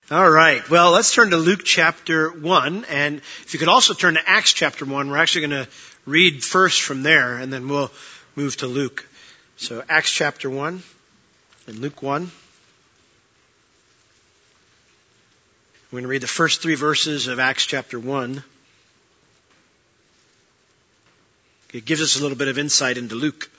All right. Well, let's turn to Luke chapter 1. And if you could also turn to Acts chapter 1, we're actually going to read first from there, and then we'll move to Luke. So Acts chapter 1 and Luke 1. We're going to read the first 3 verses of Acts chapter 1. It gives us a little bit of insight into Luke.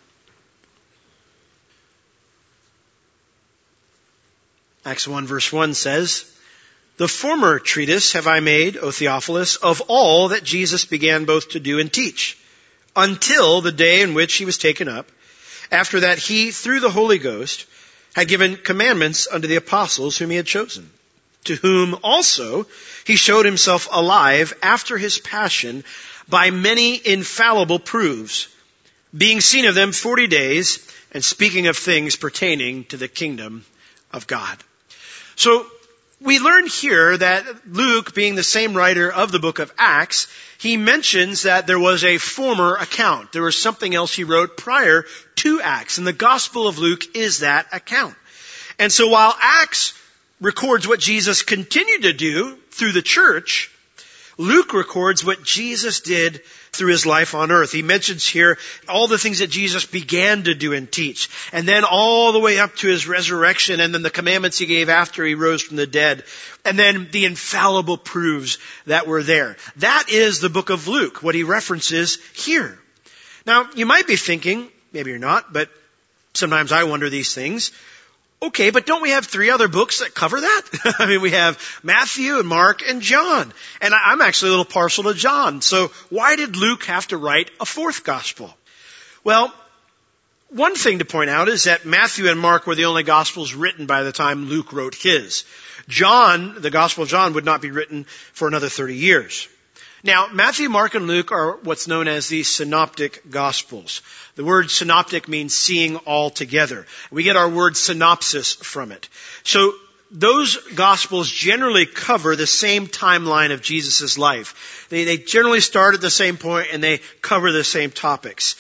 Acts 1 verse 1 says, "The former treatise have I made, O Theophilus, of all that Jesus began both to do and teach, until the day in which he was taken up. After that he, through the Holy Ghost, had given commandments unto the apostles whom he had chosen, to whom also he showed himself alive after his passion by many infallible proofs, being seen of them 40 days, and speaking of things pertaining to the kingdom of God." So we learn here that Luke, being the same writer of the book of Acts, he mentions that there was a former account. There was something else he wrote prior to Acts, and the Gospel of Luke is that account. And so while Acts records what Jesus continued to do through the church, Luke records what Jesus did through his life on earth. He mentions here all the things that Jesus began to do and teach, and then all the way up to his resurrection, and then the commandments he gave after he rose from the dead, and then the infallible proofs that were there. That is the book of Luke, what he references here. Now, you might be thinking, maybe you're not, but sometimes I wonder these things. Okay, but don't we have 3 other books that cover that? I mean, we have Matthew and Mark and John. And I'm actually a little partial to John. So why did Luke have to write a 4th gospel? Well, one thing to point out is that Matthew and Mark were the only gospels written by the time Luke wrote his. John, the Gospel of John, would not be written for another 30 years. Now, Matthew, Mark, and Luke are what's known as the synoptic gospels. The word synoptic means seeing all together. We get our word synopsis from it. So those gospels generally cover the same timeline of Jesus' life. They generally start at the same point and they cover the same topics.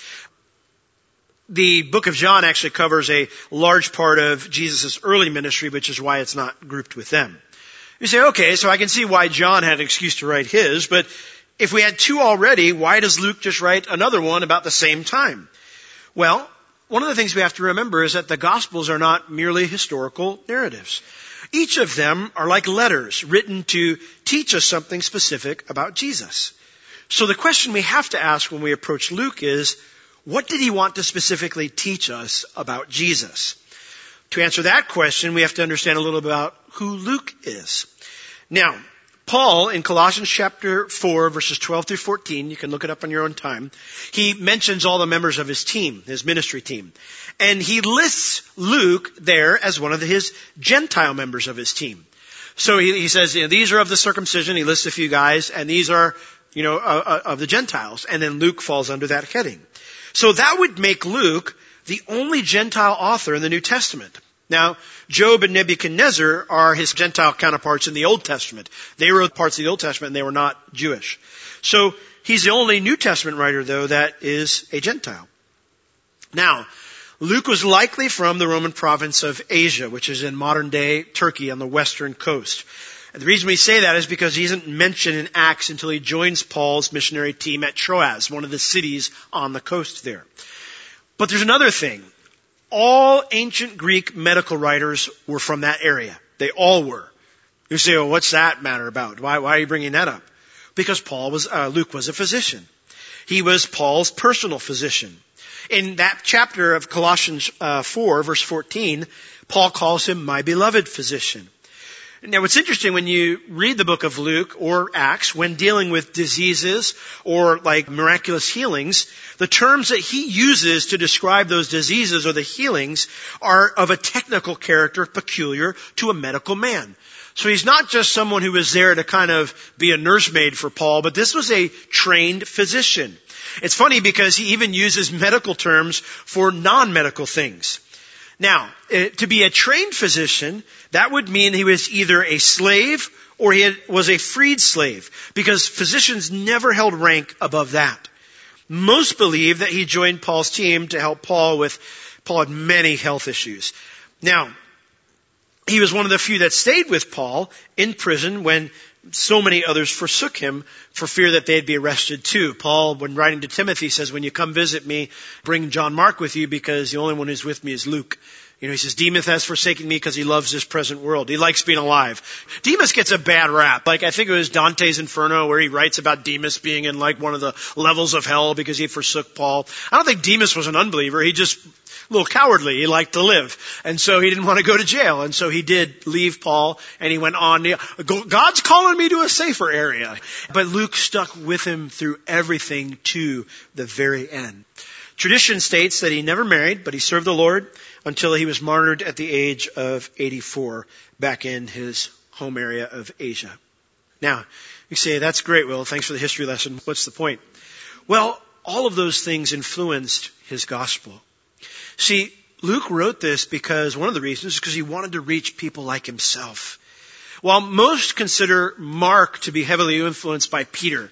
The book of John actually covers a large part of Jesus' early ministry, which is why it's not grouped with them. You say, okay, so I can see why John had an excuse to write his, but if we had 2 already, why does Luke just write another one about the same time? Well, one of the things we have to remember is that the Gospels are not merely historical narratives. Each of them are like letters written to teach us something specific about Jesus. So the question we have to ask when we approach Luke is, what did he want to specifically teach us about Jesus? To answer that question, we have to understand a little about who Luke is. Now, Paul, in Colossians chapter 4, verses 12 through 14, you can look it up on your own time, he mentions all the members of his team, his ministry team. And he lists Luke there as one of his Gentile members of his team. So he says, these are of the circumcision, he lists a few guys, and these are, of the Gentiles. And then Luke falls under that heading. So that would make Luke the only Gentile author in the New Testament. Now, Job and Nebuchadnezzar are his Gentile counterparts in the Old Testament. They wrote parts of the Old Testament and they were not Jewish. So he's the only New Testament writer, though, that is a Gentile. Now, Luke was likely from the Roman province of Asia, which is in modern-day Turkey on the western coast. And the reason we say that is because he isn't mentioned in Acts until he joins Paul's missionary team at Troas, one of the cities on the coast there. But there's another thing. All ancient Greek medical writers were from that area. They all were. You say, well, what's that matter about? Why are you bringing that up? Because Luke was a physician. He was Paul's personal physician. In that chapter of Colossians 4, verse 14, Paul calls him my beloved physician. Now, what's interesting when you read the book of Luke or Acts, when dealing with diseases or like miraculous healings, the terms that he uses to describe those diseases or the healings are of a technical character peculiar to a medical man. So he's not just someone who was there to kind of be a nursemaid for Paul, but this was a trained physician. It's funny because he even uses medical terms for non-medical things. Now, to be a trained physician, that would mean he was either a slave or he was a freed slave, because physicians never held rank above that. Most believe that he joined Paul's team to help Paul had many health issues. Now, He was one of the few that stayed with Paul in prison when so many others forsook him for fear that they'd be arrested too. Paul, when writing to Timothy, says, when you come visit me, bring John Mark with you because the only one who's with me is Luke. He says, Demas has forsaken me because he loves this present world. He likes being alive. Demas gets a bad rap. I think it was Dante's Inferno where he writes about Demas being in one of the levels of hell because he forsook Paul. I don't think Demas was an unbeliever. He just a little cowardly. He liked to live. And so he didn't want to go to jail. And so he did leave Paul and he went on. God's calling me to a safer area. But Luke stuck with him through everything to the very end. Tradition states that he never married, but he served the Lord until he was martyred at the age of 84 back in his home area of Asia. Now, you say, that's great, Will. Thanks for the history lesson. What's the point? Well, all of those things influenced his gospel. See, Luke wrote this because one of the reasons is because he wanted to reach people like himself. While most consider Mark to be heavily influenced by Peter,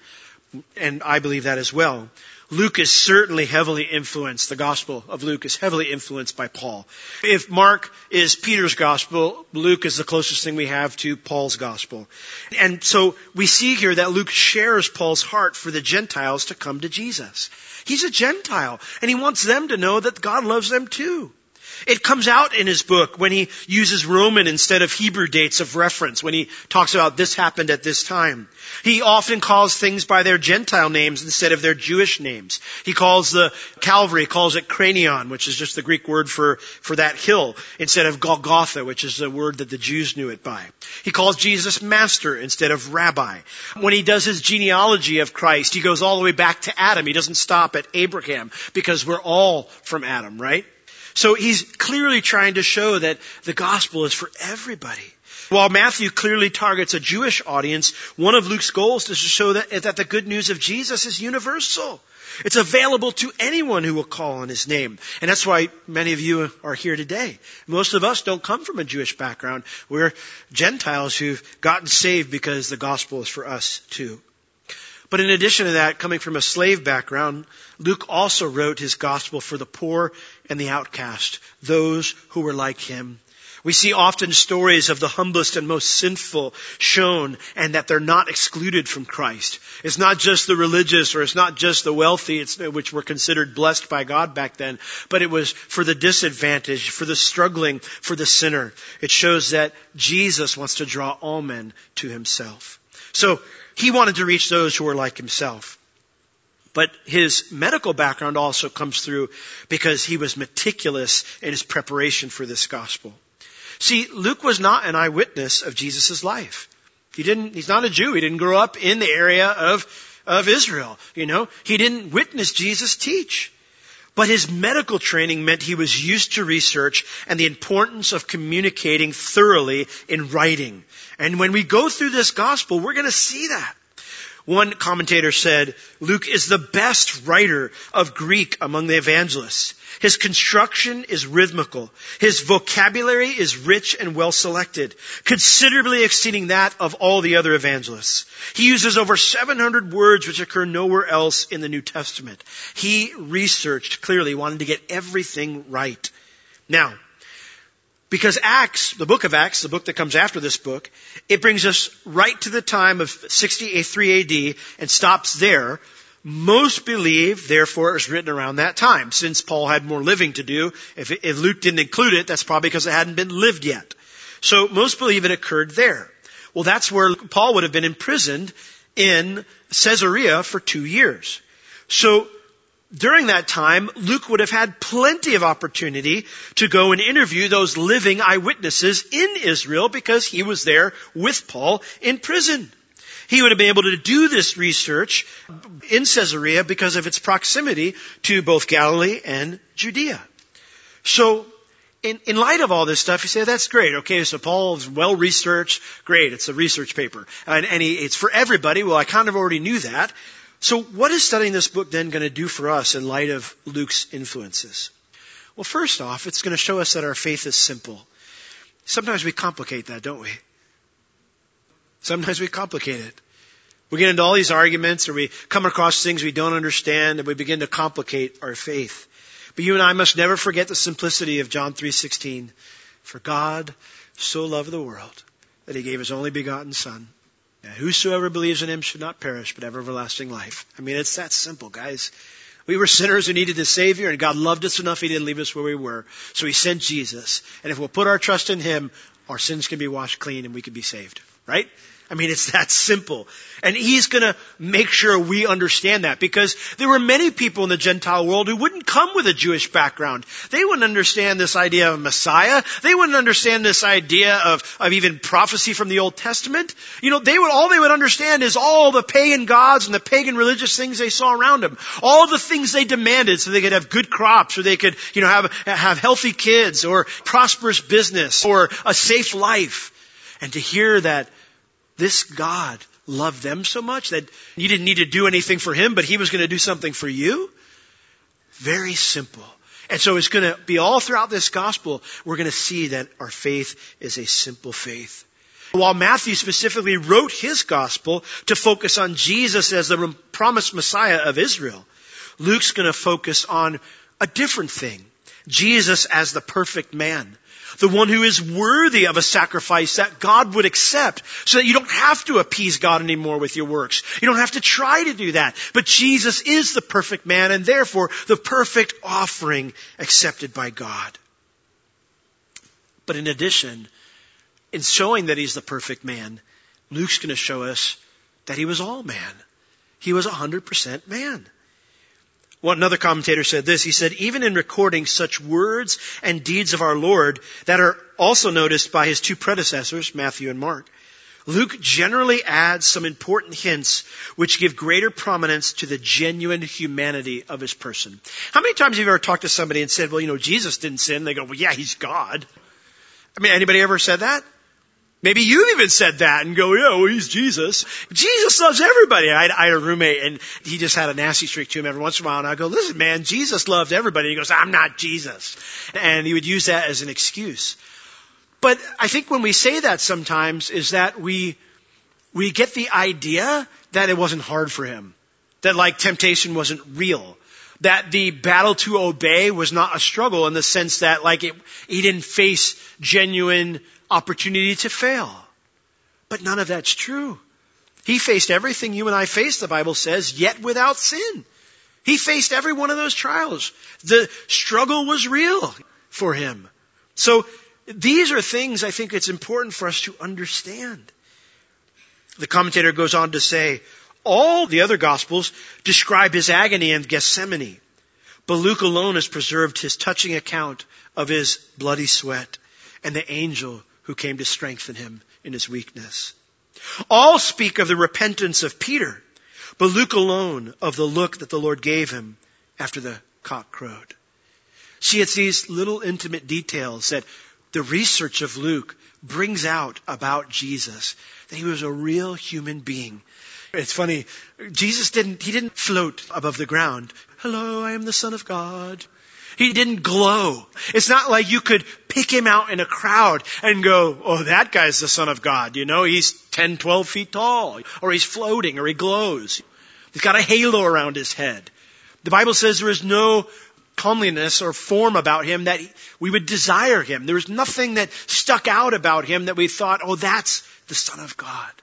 and I believe that as well, Luke is certainly heavily influenced. The gospel of Luke is heavily influenced by Paul. If Mark is Peter's gospel, Luke is the closest thing we have to Paul's gospel. And so we see here that Luke shares Paul's heart for the Gentiles to come to Jesus. He's a Gentile, and he wants them to know that God loves them too. It comes out in his book when he uses Roman instead of Hebrew dates of reference, when he talks about this happened at this time. He often calls things by their Gentile names instead of their Jewish names. He calls the Calvary, calls it Cranion, which is just the Greek word for that hill, instead of Golgotha, which is the word that the Jews knew it by. He calls Jesus Master instead of Rabbi. When he does his genealogy of Christ, he goes all the way back to Adam. He doesn't stop at Abraham because we're all from Adam, right? So he's clearly trying to show that the gospel is for everybody. While Matthew clearly targets a Jewish audience, one of Luke's goals is to show that the good news of Jesus is universal. It's available to anyone who will call on his name. And that's why many of you are here today. Most of us don't come from a Jewish background. We're Gentiles who've gotten saved because the gospel is for us too. But in addition to that, coming from a slave background, Luke also wrote his gospel for the poor and the outcast, those who were like him. We see often stories of the humblest and most sinful shown, and that they're not excluded from Christ. It's not just the religious, or it's not just the wealthy, which were considered blessed by God back then, but it was for the disadvantaged, for the struggling, for the sinner. It shows that Jesus wants to draw all men to himself. So he wanted to reach those who were like himself. But his medical background also comes through because he was meticulous in his preparation for this gospel. See, Luke was not an eyewitness of Jesus' life. He's not a Jew. He didn't grow up in the area of Israel. He didn't witness Jesus teach. But his medical training meant he was used to research and the importance of communicating thoroughly in writing. And when we go through this gospel, we're going to see that. One commentator said, Luke is the best writer of Greek among the evangelists. His construction is rhythmical. His vocabulary is rich and well selected, considerably exceeding that of all the other evangelists. He uses over 700 words which occur nowhere else in the New Testament. He researched clearly, wanted to get everything right. Now, because Acts, the book of Acts, the book that comes after this book, it brings us right to the time of 63 AD and stops there. Most believe, therefore, it was written around that time. Since Paul had more living to do, if Luke didn't include it, that's probably because it hadn't been lived yet. So most believe it occurred there. Well, that's where Paul would have been imprisoned in Caesarea for 2 years. So during that time, Luke would have had plenty of opportunity to go and interview those living eyewitnesses in Israel because he was there with Paul in prison. He would have been able to do this research in Caesarea because of its proximity to both Galilee and Judea. So in light of all this stuff, you say, that's great. Okay, so Paul's well researched. Great, it's a research paper. And it's for everybody. Well, I kind of already knew that. So what is studying this book then going to do for us in light of Luke's influences? Well, first off, it's going to show us that our faith is simple. Sometimes we complicate that, don't we? Sometimes we complicate it. We get into all these arguments, or we come across things we don't understand, and we begin to complicate our faith. But you and I must never forget the simplicity of John 3:16. For God so loved the world that he gave his only begotten Son. That whosoever believes in him should not perish, but have everlasting life. I mean, it's that simple, guys. We were sinners who needed a Savior, and God loved us enough he didn't leave us where we were. So he sent Jesus. And if we'll put our trust in him, our sins can be washed clean and we can be saved. Right? I mean, it's that simple. And he's going to make sure we understand that, because there were many people in the Gentile world who wouldn't come with a Jewish background. They wouldn't understand this idea of Messiah. They wouldn't understand this idea of even prophecy from the Old Testament. You know, all they would understand is all the pagan gods and the pagan religious things they saw around them. All the things they demanded so they could have good crops, or they could, have healthy kids, or prosperous business, or a safe life. And to hear that this God loved them so much that you didn't need to do anything for him, but he was going to do something for you. Very simple. And so it's going to be all throughout this gospel, we're going to see that our faith is a simple faith. While Matthew specifically wrote his gospel to focus on Jesus as the promised Messiah of Israel, Luke's going to focus on a different thing. Jesus as the perfect man. The one who is worthy of a sacrifice that God would accept, so that you don't have to appease God anymore with your works. You don't have to try to do that. But Jesus is the perfect man, and therefore the perfect offering accepted by God. But in addition, in showing that he's the perfect man, Luke's going to show us that he was all man. He was 100% man. Well, another commentator said this. He said, even in recording such words and deeds of our Lord that are also noticed by his two predecessors, Matthew and Mark, Luke generally adds some important hints which give greater prominence to the genuine humanity of his person. How many times have you ever talked to somebody and said, well, Jesus didn't sin? They go, well, yeah, he's God. I mean, anybody ever said that? Maybe you've even said that and go, yeah, well, he's Jesus. Jesus loves everybody. I had a roommate, and he just had a nasty streak to him every once in a while. And I go, listen, man, Jesus loved everybody. He goes, I'm not Jesus. And he would use that as an excuse. But I think when we say that sometimes is that we get the idea that it wasn't hard for him. That temptation wasn't real. That the battle to obey was not a struggle in the sense that he didn't face genuine opportunity to fail. But none of that's true. He faced everything you and I face, the Bible says, yet without sin. He faced every one of those trials. The struggle was real for him. So these are things I think it's important for us to understand. The commentator goes on to say, all the other Gospels describe his agony in Gethsemane, but Luke alone has preserved his touching account of his bloody sweat and the angel who came to strengthen him in his weakness. All speak of the repentance of Peter, but Luke alone of the look that the Lord gave him after the cock crowed. See, it's these little intimate details that the research of Luke brings out about Jesus, that he was a real human being. It's funny, Jesus didn't float above the ground. Hello, I am the Son of God. He didn't glow. It's not like you could pick him out in a crowd and go, oh, that guy's the Son of God. He's 10, 12 feet tall, or he's floating, or he glows. He's got a halo around his head. The Bible says there is no comeliness or form about him that we would desire him. There was nothing that stuck out about him that we thought, oh, that's the Son of God.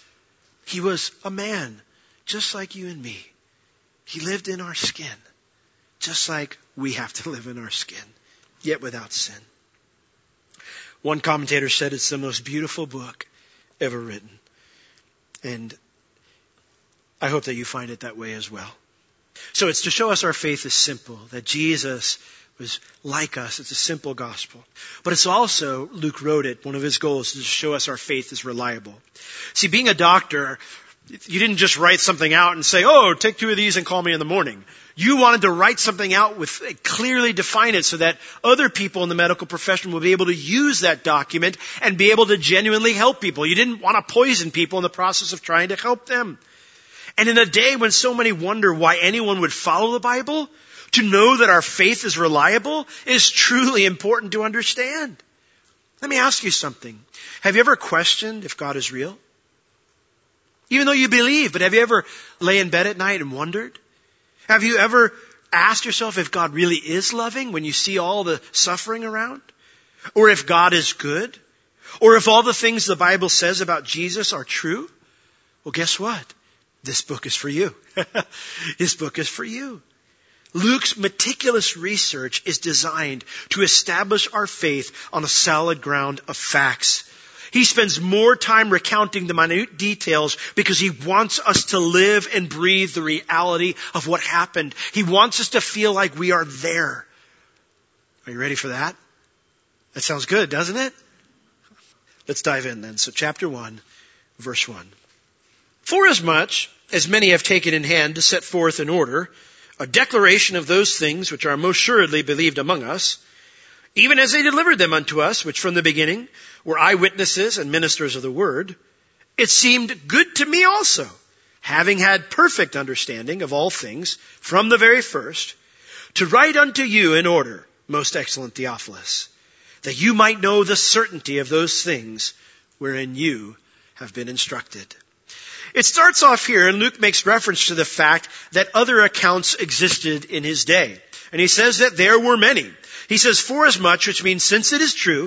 He was a man, just like you and me. He lived in our skin, just like we have to live in our skin, yet without sin. One commentator said it's the most beautiful book ever written. And I hope that you find it that way as well. So it's to show us our faith is simple, that Jesus was like us. It's a simple gospel. But it's also, Luke wrote it, one of his goals is to show us our faith is reliable. See, being a doctor, you didn't just write something out and say, oh, take 2 of these and call me in the morning. You wanted to write something out clearly define it so that other people in the medical profession will be able to use that document and be able to genuinely help people. You didn't want to poison people in the process of trying to help them. And in a day when so many wonder why anyone would follow the Bible, to know that our faith is reliable is truly important to understand. Let me ask you something. Have you ever questioned if God is real? Even though you believe, but have you ever lay in bed at night and wondered? Have you ever asked yourself if God really is loving when you see all the suffering around? or if God is good, or if all the things the Bible says about Jesus are true, well, guess what? This book is for you. This book is for you. Luke's meticulous research is designed to establish our faith on a solid ground of facts. He spends more time recounting the minute details because he wants us to live and breathe the reality of what happened. He wants us to feel like we are there. Are you ready for that? That sounds good, doesn't it? Let's dive in then. So chapter 1, verse 1. Forasmuch as many have taken in hand to set forth in order a declaration of those things which are most assuredly believed among us, even as they delivered them unto us, which from the beginning were eyewitnesses and ministers of the word, it seemed good to me also, having had perfect understanding of all things from the very first, to write unto you in order, most excellent Theophilus, that you might know the certainty of those things wherein you have been instructed. It starts off here, and Luke makes reference to the fact that other accounts existed in his day. And he says that there were many. He says, forasmuch, which means since it is true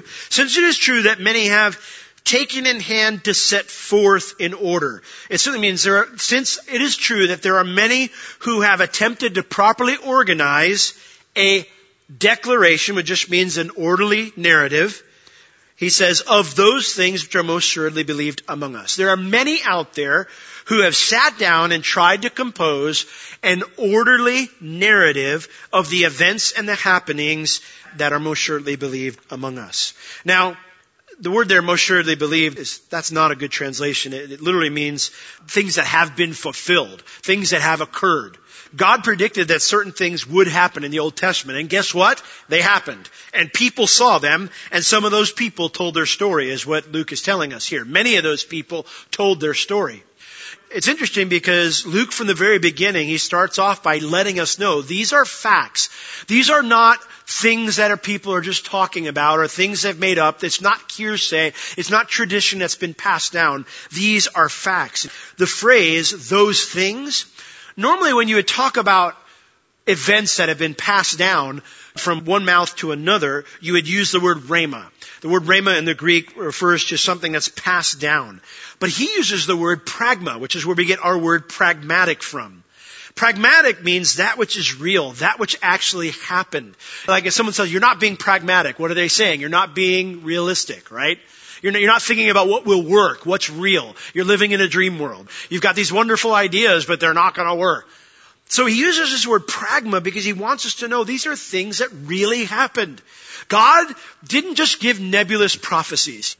that many have taken in hand to set forth in order. It certainly means since it is true that there are many who have attempted to properly organize a declaration, which just means an orderly narrative. He says, of those things which are most assuredly believed among us. There are many out there who have sat down and tried to compose an orderly narrative of the events and the happenings that are most assuredly believed among us. Now, the word there, most assuredly believed, that's not a good translation. It literally means things that have been fulfilled, things that have occurred. God predicted that certain things would happen in the Old Testament. And guess what? They happened. And people saw them. And some of those people told their story, is what Luke is telling us here. Many of those people told their story. It's interesting because Luke, from the very beginning, he starts off by letting us know these are facts. These are not things that people are just talking about or things they've made up. It's not hearsay. It's not tradition that's been passed down. These are facts. The phrase, those things, normally when you would talk about events that have been passed down from one mouth to another, you would use the word rhema. The word rhema in the Greek refers to something that's passed down. But he uses the word pragma, which is where we get our word pragmatic from. Pragmatic means that which is real, that which actually happened. Like if someone says, you're not being pragmatic, what are they saying? You're not being realistic, right? You're not thinking about what will work, what's real. You're living in a dream world. You've got these wonderful ideas, but they're not going to work. So he uses this word pragma because he wants us to know these are things that really happened. God didn't just give nebulous prophecies.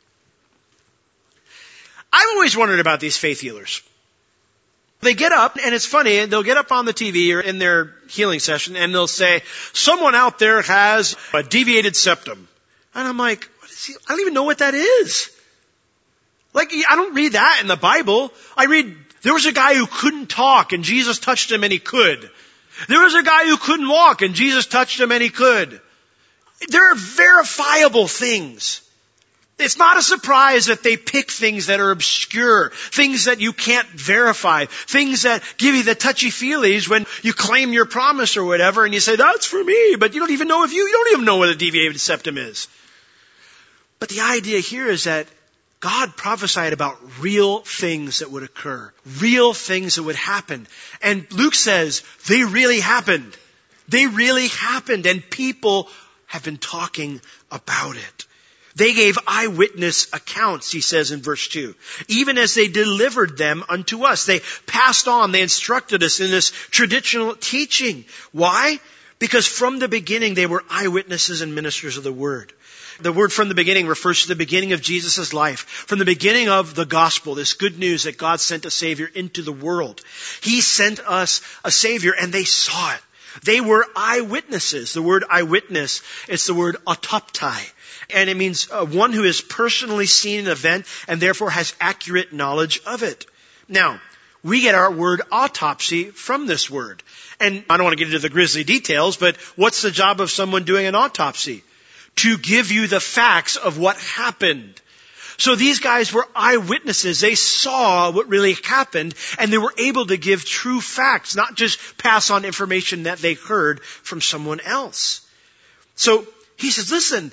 I've always wondered about these faith healers. They get up, and it's funny, they'll get up on the TV or in their healing session, and they'll say, someone out there has a deviated septum. And I'm like, I don't even know what that is. Like, I don't read that in the Bible. I read, there was a guy who couldn't talk, and Jesus touched him, and he could. There was a guy who couldn't walk, and Jesus touched him, and he could. There are verifiable things. It's not a surprise that they pick things that are obscure, things that you can't verify, things that give you the touchy-feelies when you claim your promise or whatever, and you say, that's for me, but you don't even know what a deviated septum is. But the idea here is that God prophesied about real things that would occur, real things that would happen. And Luke says, they really happened. They really happened, and people have been talking about it. They gave eyewitness accounts, he says in verse 2, even as they delivered them unto us. They passed on, they instructed us in this traditional teaching. Why? Because from the beginning they were eyewitnesses and ministers of the word. The word from the beginning refers to the beginning of Jesus' life. From the beginning of the gospel, this good news that God sent a Savior into the world. He sent us a Savior and they saw it. They were eyewitnesses. The word eyewitness, it's the word autoptai. And it means one who has personally seen an event and therefore has accurate knowledge of it. Now, we get our word autopsy from this word. And I don't want to get into the grisly details, but what's the job of someone doing an autopsy? To give you the facts of what happened. So these guys were eyewitnesses. They saw what really happened, and they were able to give true facts, not just pass on information that they heard from someone else. So he says, listen,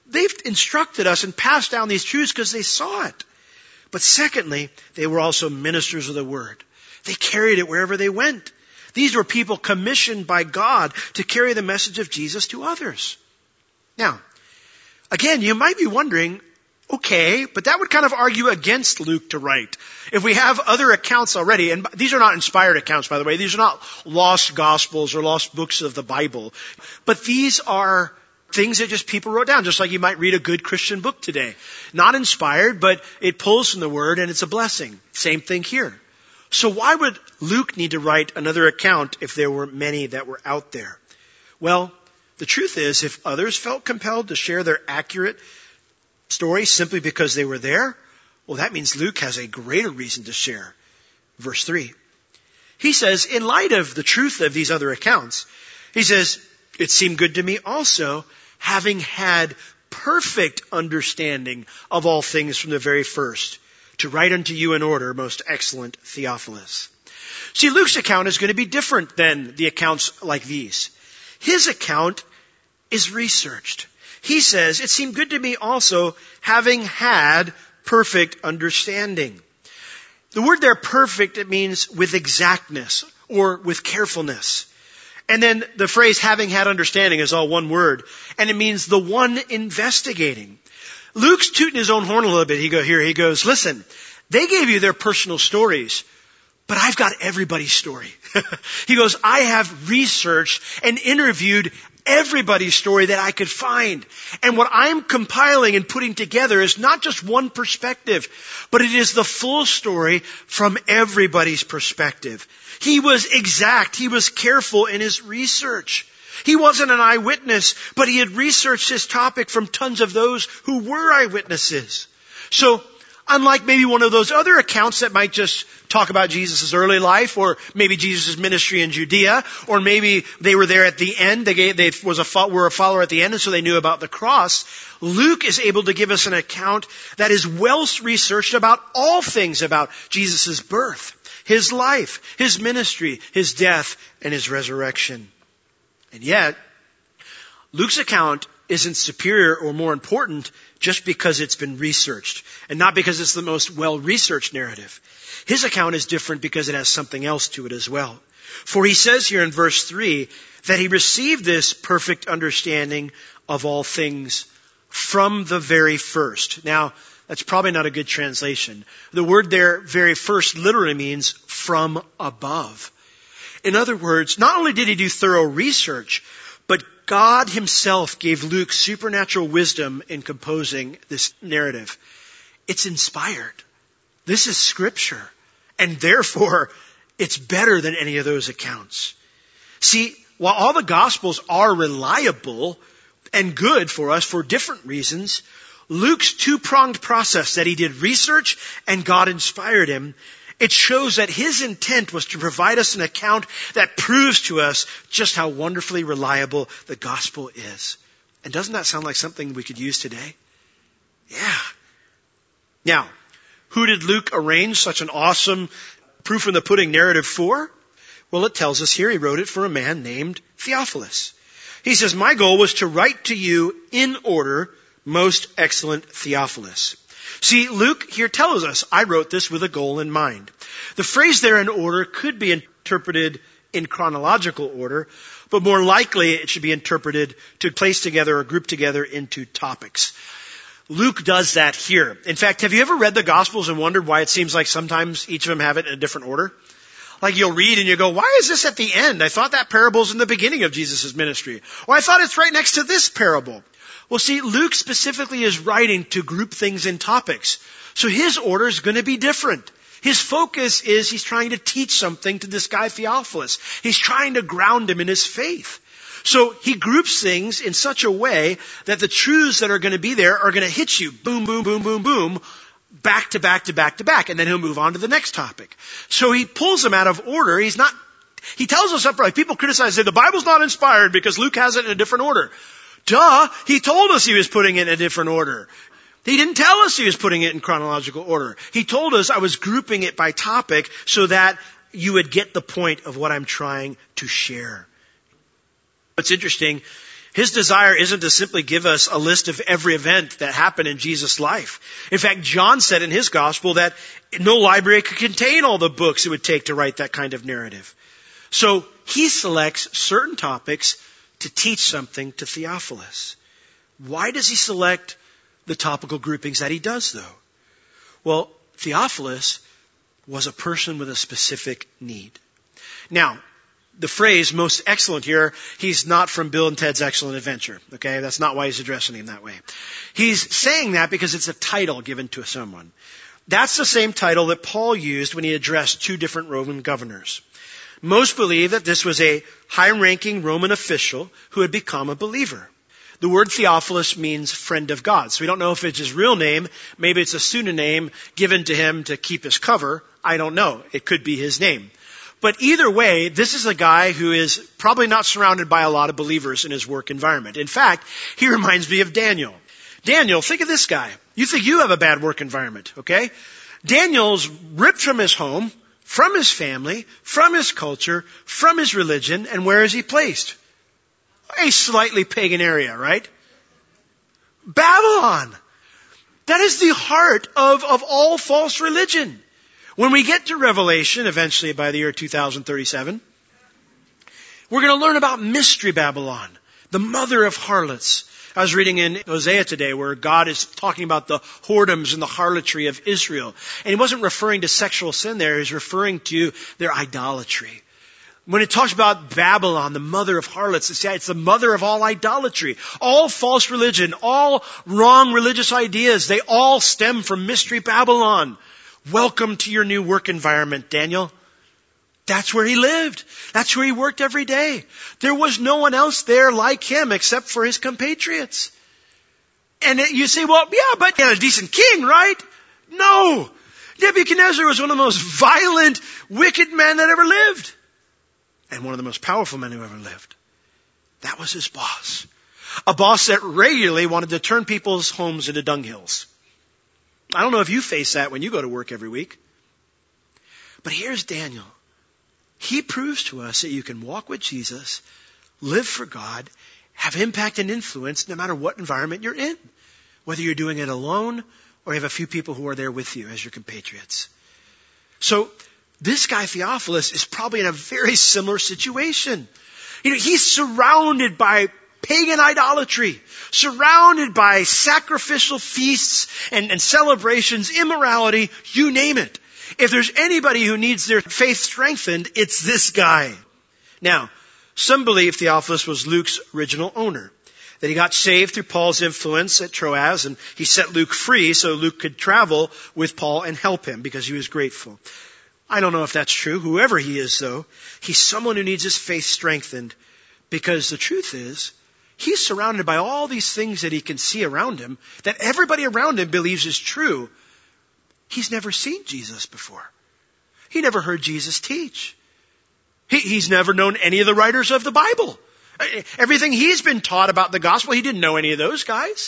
they've instructed us and passed down these truths because they saw it. But secondly, they were also ministers of the word. They carried it wherever they went. These were people commissioned by God to carry the message of Jesus to others. Now, again, you might be wondering, okay, but that would kind of argue against Luke to write. If we have other accounts already, and these are not inspired accounts, by the way. These are not lost gospels or lost books of the Bible. But these are things that just people wrote down, just like you might read a good Christian book today. Not inspired, but it pulls from the Word and it's a blessing. Same thing here. So why would Luke need to write another account if there were many that were out there? Well, the truth is, if others felt compelled to share their accurate story simply because they were there, well, that means Luke has a greater reason to share. Verse 3. He says, in light of the truth of these other accounts, he says, it seemed good to me also, having had perfect understanding of all things from the very first, to write unto you in order, most excellent Theophilus. See, Luke's account is going to be different than the accounts like these. His account is researched. He says, it seemed good to me also, having had perfect understanding. The word there, perfect, it means with exactness or with carefulness. And then the phrase having had understanding is all one word. And it means the one investigating. Luke's tooting his own horn a little bit. He goes, listen, they gave you their personal stories, but I've got everybody's story. He goes, I have researched and interviewed everybody's story that I could find. And what I'm compiling and putting together is not just one perspective, but it is the full story from everybody's perspective. He was exact. He was careful in his research. He wasn't an eyewitness, but he had researched his topic from tons of those who were eyewitnesses. So, unlike maybe one of those other accounts that might just talk about Jesus' early life, or maybe Jesus' ministry in Judea, or maybe they were there at the end, they were a follower at the end, and so they knew about the cross, Luke is able to give us an account that is well researched about all things about Jesus' birth, his life, his ministry, his death, and his resurrection. And yet, Luke's account isn't superior or more important just because it's been researched, and not because it's the most well-researched narrative. His account is different because it has something else to it as well. For he says here in verse 3 that he received this perfect understanding of all things from the very first. Now, that's probably not a good translation. The word there, very first, literally means from above. In other words, not only did he do thorough research, but God himself gave Luke supernatural wisdom in composing this narrative. It's inspired. This is scripture. And therefore, it's better than any of those accounts. See, while all the gospels are reliable and good for us for different reasons, Luke's two-pronged process that he did research and God inspired him, it shows that his intent was to provide us an account that proves to us just how wonderfully reliable the gospel is. And doesn't that sound like something we could use today? Yeah. Now, who did Luke arrange such an awesome proof in the pudding narrative for? Well, it tells us here he wrote it for a man named Theophilus. He says, my goal was to write to you in order, most excellent Theophilus. See, Luke here tells us, I wrote this with a goal in mind. The phrase there in order could be interpreted in chronological order, but more likely it should be interpreted to place together or group together into topics. Luke does that here. In fact, have you ever read the Gospels and wondered why it seems like sometimes each of them have it in a different order? Like you'll read and you go, why is this at the end? I thought that parable's in the beginning of Jesus' ministry. Or I thought it's right next to this parable. Well, see, Luke specifically is writing to group things in topics. So his order is going to be different. His focus is he's trying to teach something to this guy Theophilus. He's trying to ground him in his faith. So he groups things in such a way that the truths that are going to be there are going to hit you. Boom, boom, boom, boom, boom. Back to back to back to back. And then he'll move on to the next topic. So he pulls them out of order. He tells us up front, people criticize, say the Bible's not inspired because Luke has it in a different order. Duh, he told us he was putting it in a different order. He didn't tell us he was putting it in chronological order. He told us I was grouping it by topic so that you would get the point of what I'm trying to share. What's interesting, His desire isn't to simply give us a list of every event that happened in Jesus' life. In fact, John said in his gospel that no library could contain all the books it would take to write that kind of narrative. So he selects certain topics to teach something to Theophilus. Why does he select the topical groupings that he does, though? Well, Theophilus was a person with a specific need. Now, the phrase most excellent here, he's not from Bill and Ted's Excellent Adventure. Okay, that's not why he's addressing him that way. He's saying that because it's a title given to someone. That's the same title that Paul used when he addressed two different Roman governors. Most believe that this was a high-ranking Roman official who had become a believer. The word Theophilus means friend of God. So we don't know if it's his real name. Maybe it's a pseudonym given to him to keep his cover. I don't know. It could be his name. But either way, this is a guy who is probably not surrounded by a lot of believers in his work environment. In fact, he reminds me of Daniel. Daniel, think of this guy. You think you have a bad work environment, okay? Daniel's ripped from his home, from his family, from his culture, from his religion, and where is he placed? A slightly pagan area, right? Babylon. That is the heart of all false religion. When we get to Revelation, eventually by the year 2037, we're going to learn about Mystery Babylon, the mother of harlots. I was reading in Hosea today where God is talking about the whoredoms and the harlotry of Israel. And he wasn't referring to sexual sin there. He's referring to their idolatry. When it talks about Babylon, the mother of harlots, it's the mother of all idolatry. All false religion, all wrong religious ideas, they all stem from Mystery Babylon. Welcome to your new work environment, Daniel. That's where he lived. That's where he worked every day. There was no one else there like him except for his compatriots. And you say, well, yeah, but a decent king, right? No. Nebuchadnezzar was one of the most violent, wicked men that ever lived. And one of the most powerful men who ever lived. That was his boss. A boss that regularly wanted to turn people's homes into dunghills. I don't know if you face that when you go to work every week. But here's Daniel. He proves to us that you can walk with Jesus, live for God, have impact and influence no matter what environment you're in. Whether you're doing it alone or you have a few people who are there with you as your compatriots. So this guy Theophilus is probably in a very similar situation. He's surrounded by pagan idolatry, surrounded by sacrificial feasts and celebrations, immorality, you name it. If there's anybody who needs their faith strengthened, it's this guy. Now, some believe Theophilus was Luke's original owner, that he got saved through Paul's influence at Troas, and he set Luke free so Luke could travel with Paul and help him because he was grateful. I don't know if that's true. Whoever he is, though, he's someone who needs his faith strengthened because the truth is, he's surrounded by all these things that he can see around him that everybody around him believes is true. He's never seen Jesus before. He never heard Jesus teach. He's never known any of the writers of the Bible. Everything he's been taught about the gospel, he didn't know any of those guys.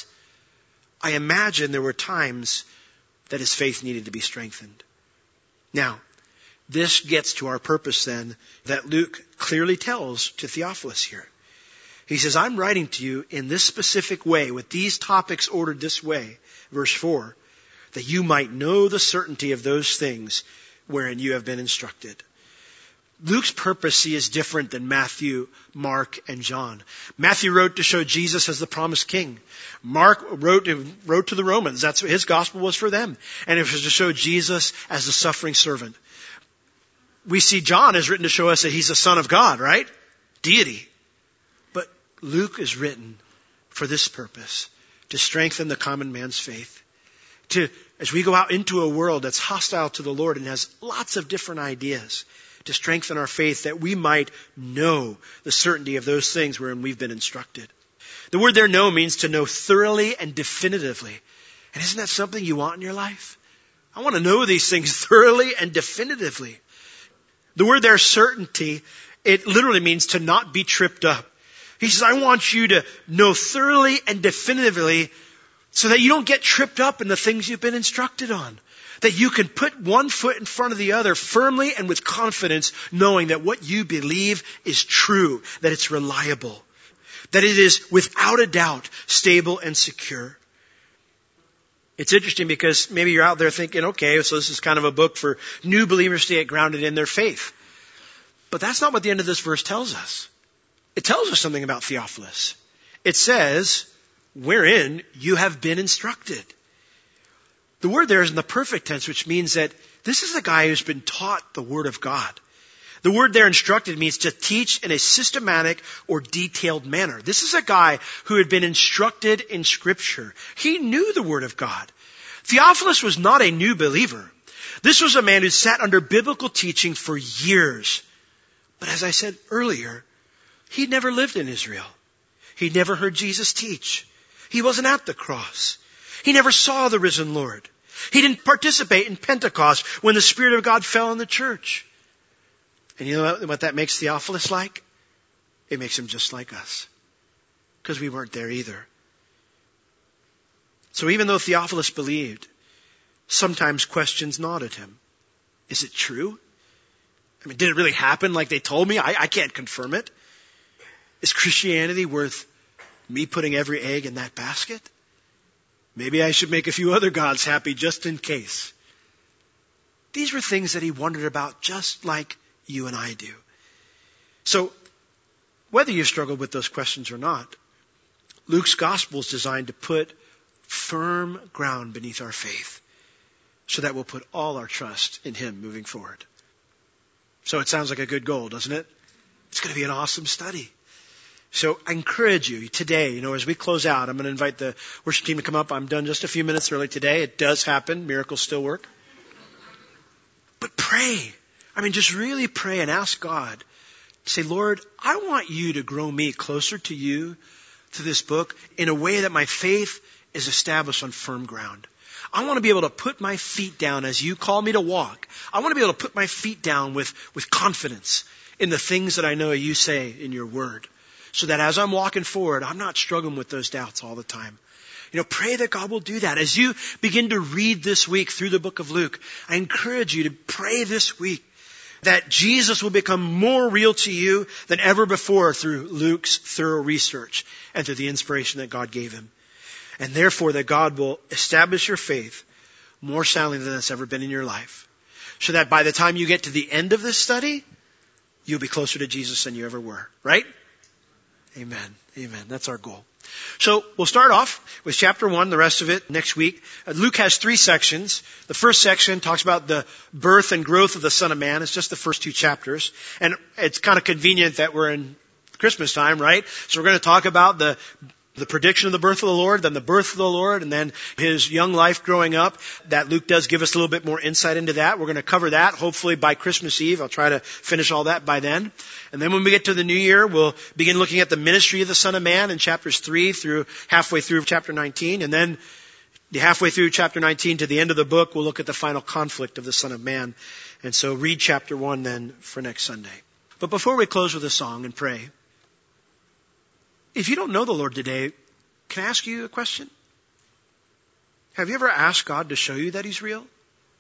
I imagine there were times that his faith needed to be strengthened. Now, this gets to our purpose then that Luke clearly tells to Theophilus here. He says, I'm writing to you in this specific way, with these topics ordered this way, verse 4, that you might know the certainty of those things wherein you have been instructed. Luke's purpose, is different than Matthew, Mark, and John. Matthew wrote to show Jesus as the promised king. Mark wrote to the Romans. That's what his gospel was for them. And it was to show Jesus as the suffering servant. We see John is written to show us that he's the Son of God, right? Deity. But Luke is written for this purpose, to strengthen the common man's faith. As we go out into a world that's hostile to the Lord and has lots of different ideas, to strengthen our faith that we might know the certainty of those things wherein we've been instructed. The word there, know, means to know thoroughly and definitively. And isn't that something you want in your life? I want to know these things thoroughly and definitively. The word there, certainty, it literally means to not be tripped up. He says, I want you to know thoroughly and definitively so that you don't get tripped up in the things you've been instructed on. That you can put one foot in front of the other firmly and with confidence, knowing that what you believe is true, that it's reliable. that it is without a doubt stable and secure. It's interesting because maybe you're out there thinking, okay, so this is kind of a book for new believers to get grounded in their faith. But that's not what the end of this verse tells us. It tells us something about Theophilus. It says, wherein you have been instructed. The word there is in the perfect tense, which means that this is a guy who's been taught the Word of God. The word there, instructed, means to teach in a systematic or detailed manner. This is a guy who had been instructed in Scripture. He knew the Word of God. Theophilus was not a new believer. This was a man who sat under biblical teaching for years. But as I said earlier, he'd never lived in Israel. He'd never heard Jesus teach. He wasn't at the cross. He never saw the risen Lord. He didn't participate in Pentecost when the Spirit of God fell on the church. And you know what that makes Theophilus like? It makes him just like us. Because we weren't there either. So even though Theophilus believed, sometimes questions gnawed at him. Is it true? I mean, did it really happen like they told me? I can't confirm it. Is Christianity worth me putting every egg in that basket? Maybe I should make a few other gods happy just in case. These were things that he wondered about just like you and I do. So, whether you struggled with those questions or not, Luke's gospel is designed to put firm ground beneath our faith so that we'll put all our trust in Him moving forward. So it sounds like a good goal, doesn't it? It's going to be an awesome study. So I encourage you today, as we close out, I'm going to invite the worship team to come up. I'm done just a few minutes early today. It does happen. Miracles still work. But pray. Just really pray and ask God. Say, Lord, I want you to grow me closer to you, to this book, in a way that my faith is established on firm ground. I want to be able to put my feet down as you call me to walk. I want to be able to put my feet down with confidence in the things that I know you say in your word. So that as I'm walking forward, I'm not struggling with those doubts all the time. Pray that God will do that. As you begin to read this week through the book of Luke, I encourage you to pray this week that Jesus will become more real to you than ever before through Luke's thorough research and through the inspiration that God gave him. And therefore that God will establish your faith more soundly than it's ever been in your life. So that by the time you get to the end of this study, you'll be closer to Jesus than you ever were. Right? Amen. Amen. That's our goal. So we'll start off with chapter 1, the rest of it next week. Luke has 3 sections. The first section talks about the birth and growth of the Son of Man. It's just the first 2 chapters. And it's kind of convenient that we're in Christmas time, right? So we're going to talk about the prediction of the birth of the Lord, then the birth of the Lord, and then his young life growing up. That Luke does give us a little bit more insight into that. We're going to cover that hopefully by Christmas Eve. I'll try to finish all that by then. And then when we get to the new year, we'll begin looking at the ministry of the Son of Man in chapters 3 through halfway through chapter 19. And then halfway through chapter 19 to the end of the book, we'll look at the final conflict of the Son of Man. And so read chapter 1 then for next Sunday. But before we close with a song and pray, if you don't know the Lord today, can I ask you a question? Have you ever asked God to show you that He's real?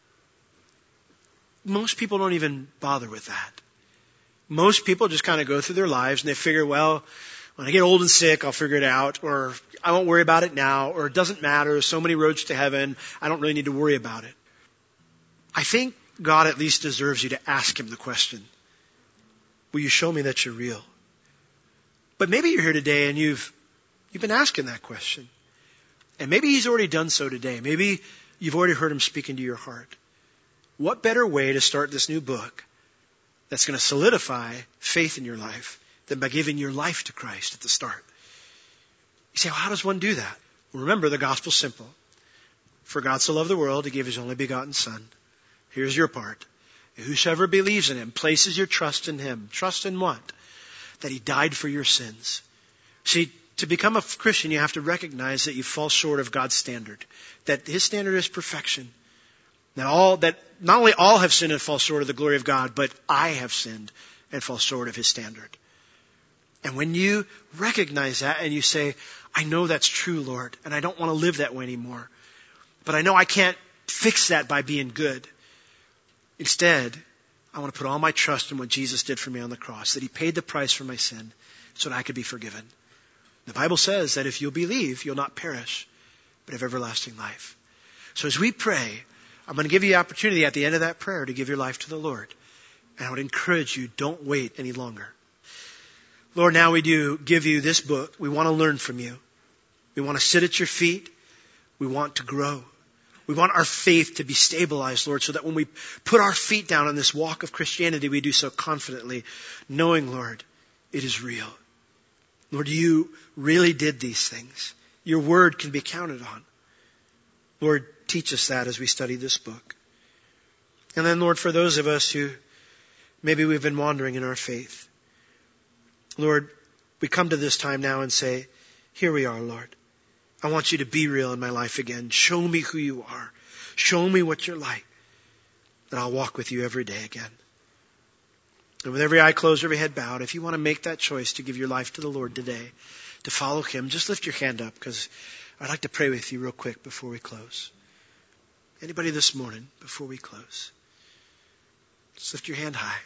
Most people don't even bother with that. Most people just kind of go through their lives and they figure, well, when I get old and sick, I'll figure it out, or I won't worry about it now, or it doesn't matter, there's so many roads to heaven, I don't really need to worry about it. I think God at least deserves you to ask Him the question, will you show me that you're real? But maybe you're here today and you've been asking that question. And maybe He's already done so today. Maybe you've already heard Him speak into your heart. What better way to start this new book that's going to solidify faith in your life than by giving your life to Christ at the start? You say, well, how does one do that? Well, remember, the gospel's simple. For God so loved the world, He gave His only begotten Son. Here's your part. Whosoever believes in Him, places your trust in Him. Trust in what? That He died for your sins. See, to become a Christian, you have to recognize that you fall short of God's standard. That His standard is perfection. That not only all have sinned and fall short of the glory of God, but I have sinned and fall short of His standard. And when you recognize that and you say, I know that's true, Lord, and I don't want to live that way anymore. But I know I can't fix that by being good. Instead, I want to put all my trust in what Jesus did for me on the cross, that He paid the price for my sin so that I could be forgiven. The Bible says that if you'll believe, you'll not perish, but have everlasting life. So as we pray, I'm going to give you the opportunity at the end of that prayer to give your life to the Lord. And I would encourage you, don't wait any longer. Lord, now we do give you this book. We want to learn from you. We want to sit at your feet. We want to grow. We want our faith to be stabilized, Lord, so that when we put our feet down on this walk of Christianity, we do so confidently, knowing, Lord, it is real. Lord, you really did these things. Your word can be counted on. Lord, teach us that as we study this book. And then, Lord, for those of us who maybe we've been wandering in our faith, Lord, we come to this time now and say, here we are, Lord. I want you to be real in my life again. Show me who you are. Show me what you're like. And I'll walk with you every day again. And with every eye closed, every head bowed, if you want to make that choice to give your life to the Lord today, to follow Him, just lift your hand up, because I'd like to pray with you real quick before we close. Anybody this morning before we close? Just lift your hand high.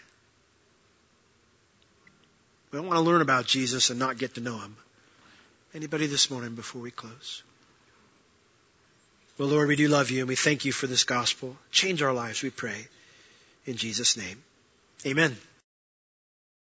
We don't want to learn about Jesus and not get to know Him. Anybody this morning before we close? Well, Lord, we do love you and we thank you for this gospel. Change our lives, we pray. In Jesus' name, amen.